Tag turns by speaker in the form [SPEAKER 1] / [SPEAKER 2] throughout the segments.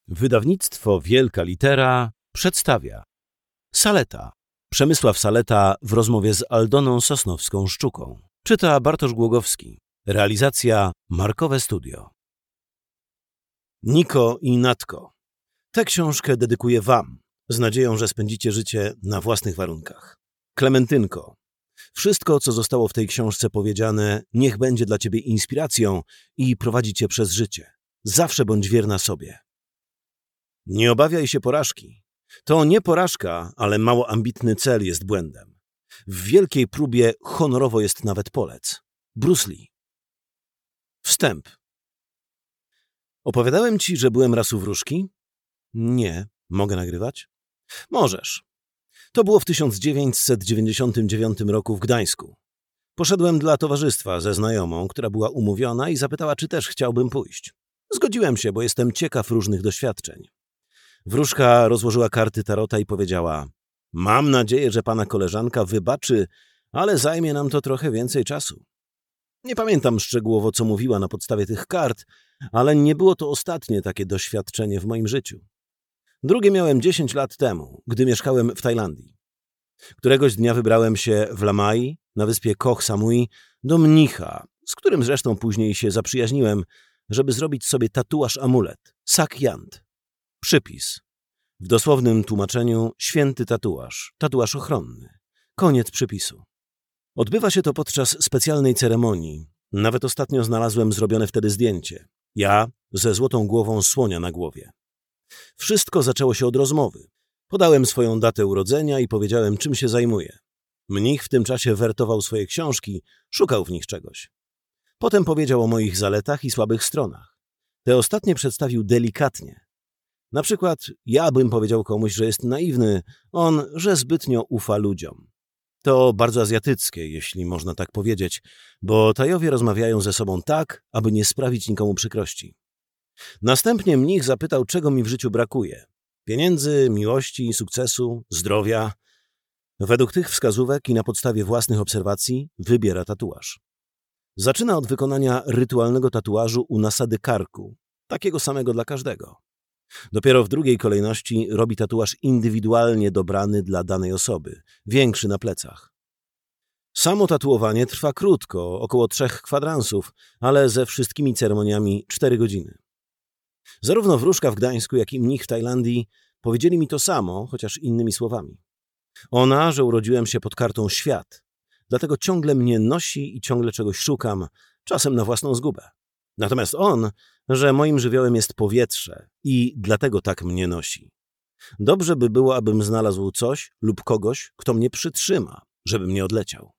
[SPEAKER 1] Wydawnictwo Wielka Litera przedstawia Saleta. Przemysław Saleta w rozmowie z Aldoną Sosnowską-Szczuką. Czyta Bartosz Głogowski. Realizacja Markowe Studio. Niko i Natko. Tę książkę dedykuję wam, z nadzieją, że spędzicie życie na własnych warunkach. Klementynko. Wszystko, co zostało w tej książce powiedziane, niech będzie dla ciebie inspiracją i prowadzi cię przez życie. Zawsze bądź wierna sobie. Nie obawiaj się porażki. To nie porażka, ale mało ambitny cel jest błędem. W wielkiej próbie honorowo jest nawet polec. Bruce Lee. Wstęp. Opowiadałem ci, że byłem raz u wróżki? Nie. Mogę nagrywać? Możesz. To było w 1999 roku w Gdańsku. Poszedłem dla towarzystwa ze znajomą, która była umówiona i zapytała, czy też chciałbym pójść. Zgodziłem się, bo jestem ciekaw różnych doświadczeń. Wróżka rozłożyła karty tarota i powiedziała: mam nadzieję, że pana koleżanka wybaczy, ale zajmie nam to trochę więcej czasu. Nie pamiętam szczegółowo, co mówiła na podstawie tych kart, ale nie było to ostatnie takie doświadczenie w moim życiu. Drugie miałem 10 lat temu, gdy mieszkałem w Tajlandii. Któregoś dnia wybrałem się w Lamai, na wyspie Koh Samui, do mnicha, z którym zresztą później się zaprzyjaźniłem, żeby zrobić sobie tatuaż-amulet, Sakyant. Przypis. W dosłownym tłumaczeniu święty tatuaż, tatuaż ochronny. Koniec przypisu. Odbywa się to podczas specjalnej ceremonii. Nawet ostatnio znalazłem zrobione wtedy zdjęcie. Ja ze złotą głową słonia na głowie. Wszystko zaczęło się od rozmowy. Podałem swoją datę urodzenia i powiedziałem, czym się zajmuję. Mnich w tym czasie wertował swoje książki, szukał w nich czegoś. Potem powiedział o moich zaletach i słabych stronach. Te ostatnie przedstawił delikatnie. Na przykład ja bym powiedział komuś, że jest naiwny, on, że zbytnio ufa ludziom. To bardzo azjatyckie, jeśli można tak powiedzieć, bo Tajowie rozmawiają ze sobą tak, aby nie sprawić nikomu przykrości. Następnie mnich zapytał, czego mi w życiu brakuje. Pieniędzy, miłości, sukcesu, zdrowia. Według tych wskazówek i na podstawie własnych obserwacji wybiera tatuaż. Zaczyna od wykonania rytualnego tatuażu u nasady karku, takiego samego dla każdego. Dopiero w drugiej kolejności robi tatuaż indywidualnie dobrany dla danej osoby, większy na plecach. Samo tatuowanie trwa krótko, około 3 kwadransów, ale ze wszystkimi ceremoniami 4 godziny. Zarówno wróżka w Gdańsku, jak i mnich w Tajlandii powiedzieli mi to samo, chociaż innymi słowami. Ona, że urodziłem się pod kartą świat, dlatego ciągle mnie nosi i ciągle czegoś szukam, czasem na własną zgubę. Natomiast on, że moim żywiołem jest powietrze i dlatego tak mnie nosi. Dobrze by było, abym znalazł coś lub kogoś, kto mnie przytrzyma, żebym nie odleciał.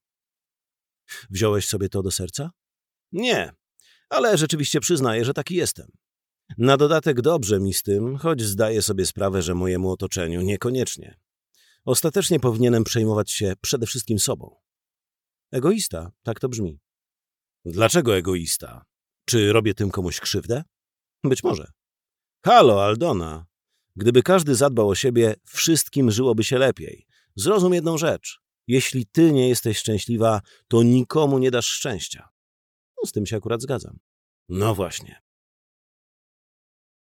[SPEAKER 1] Wziąłeś sobie to do serca? Nie, ale rzeczywiście przyznaję, że taki jestem. Na dodatek dobrze mi z tym, choć zdaję sobie sprawę, że mojemu otoczeniu niekoniecznie. Ostatecznie powinienem przejmować się przede wszystkim sobą. Egoista, tak to brzmi. Dlaczego egoista? Czy robię tym komuś krzywdę? Być może. Halo, Aldona. Gdyby każdy zadbał o siebie, wszystkim żyłoby się lepiej. Zrozum jedną rzecz. Jeśli ty nie jesteś szczęśliwa, to nikomu nie dasz szczęścia. Z tym się akurat zgadzam. No właśnie.